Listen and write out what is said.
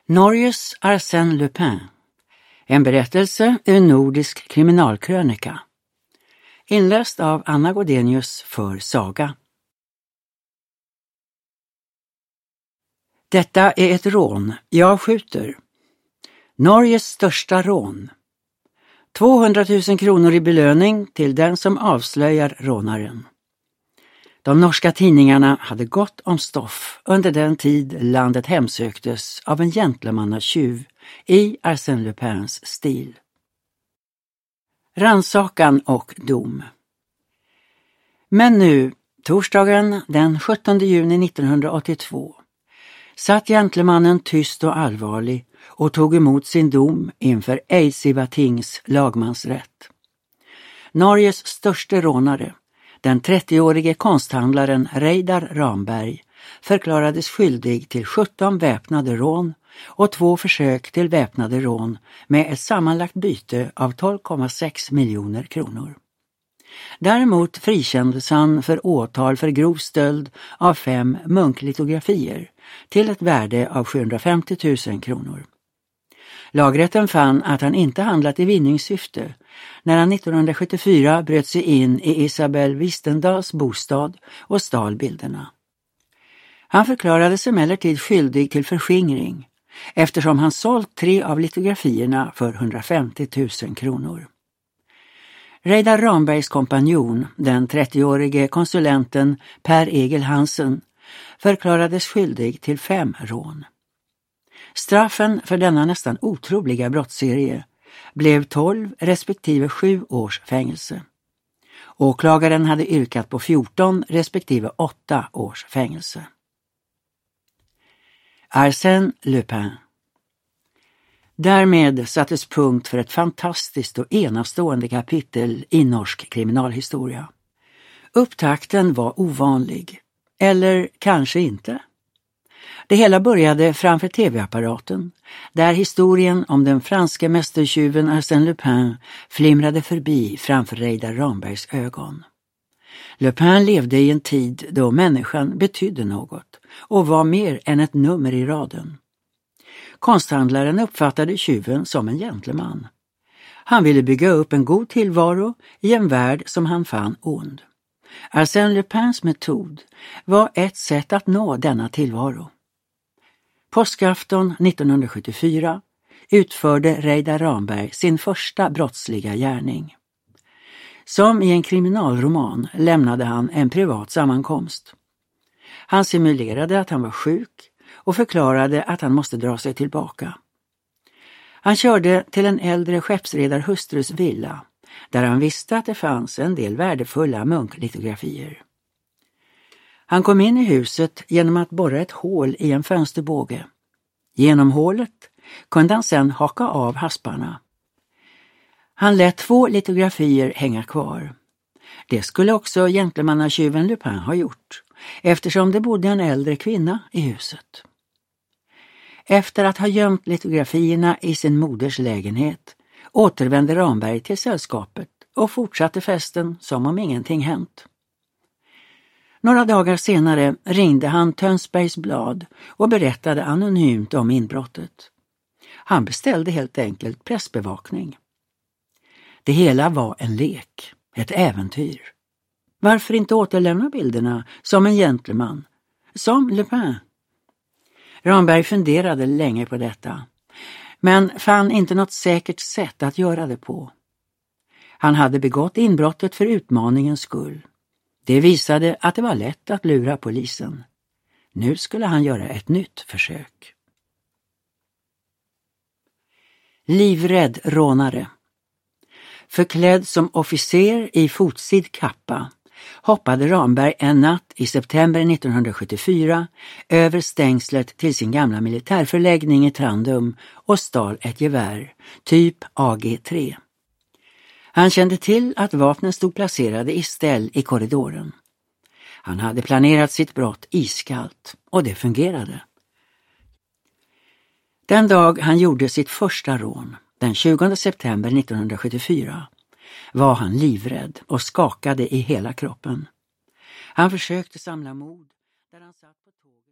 Norges Arsène Lupin. En berättelse ur nordisk kriminalkrönika. Inläst av Anna Godenius för Saga. Detta är ett rån. Jag skjuter. Norges största rån. 200 000 kronor i belöning till den som avslöjar rånaren. De norska tidningarna hade gott om stoff under den tid landet hemsöktes av en gentlemannatjuv i Arsène Lupins stil. Rannsakan och dom. Men nu, torsdagen den 17 juni 1982, satt gentlemannen tyst och allvarlig och tog emot sin dom inför Eidsiva-tings lagmansrätt. Norges störste rånare, den 30-årige konsthandlaren Reidar Ramberg, förklarades skyldig till 17 väpnade rån och 2 försök till väpnade rån med ett sammanlagt byte av 12,6 miljoner kronor. Däremot frikändes han för åtal för grov stöld av 5 munklitografier till ett värde av 750 000 kronor. Lagrätten fann att han inte handlat i vinningssyfte när han 1974 bröt sig in i Isabel Wistendals bostad och stal bilderna. Han förklarades emellertid skyldig till förskingring eftersom han sålt 3 av litografierna för 150 000 kronor. Reidar Rambergs kompanjon, den 30-årige konsulenten Per Egil Hansen, förklarades skyldig till 5 rån. Straffen för denna nästan otroliga brottsserie blev 12 respektive 7 års fängelse. Åklagaren hade yrkat på 14 respektive 8 års fängelse. Arsène Lupin. Därmed sattes punkt för ett fantastiskt och enastående kapitel i norsk kriminalhistoria. Upptakten var ovanlig, eller kanske inte. Det hela började framför tv-apparaten, där historien om den franske mästertjuven Arsène Lupin flimrade förbi framför Reidar Rambergs ögon. Lupin levde i en tid då människan betydde något och var mer än ett nummer i raden. Konsthandlaren uppfattade tjuven som en gentleman. Han ville bygga upp en god tillvaro i en värld som han fann ond. Arsène Lupins metod var ett sätt att nå denna tillvaro. Påskafton 1974 utförde Reidar Ramberg sin första brottsliga gärning. Som i en kriminalroman lämnade han en privat sammankomst. Han simulerade att han var sjuk och förklarade att han måste dra sig tillbaka. Han körde till en äldre skeppsredarhustrus villa, där han visste att det fanns en del värdefulla munklitografier. Han kom in i huset genom att borra ett hål i en fönsterbåge. Genom hålet kunde han sedan haka av hasparna. Han lät 2 litografier hänga kvar. Det skulle också gentlemannatjuven Lupin ha gjort, eftersom det bodde en äldre kvinna i huset. Efter att ha gömt litografierna i sin moders lägenhet återvände Ramberg till sällskapet och fortsatte festen som om ingenting hänt. Några dagar senare ringde han Tönsbergs Blad och berättade anonymt om inbrottet. Han beställde helt enkelt pressbevakning. Det hela var en lek, ett äventyr. Varför inte återlämna bilderna som en gentleman, som Lupin? Ramberg funderade länge på detta, men fann inte något säkert sätt att göra det på. Han hade begått inbrottet för utmaningens skull. Det visade att det var lätt att lura polisen. Nu skulle han göra ett nytt försök. Livrädd rånare. Förklädd som officer i fotsid kappa hoppade Ramberg en natt i september 1974 över stängslet till sin gamla militärförläggning i Trandum och stal ett gevär, typ AG3. Han kände till att vapnen stod placerade i ställ i korridoren. Han hade planerat sitt brott iskallt och det fungerade. Den dag han gjorde sitt första rån, den 20 september 1974, var han livrädd och skakade i hela kroppen. Han försökte samla mod där han satt på tåget.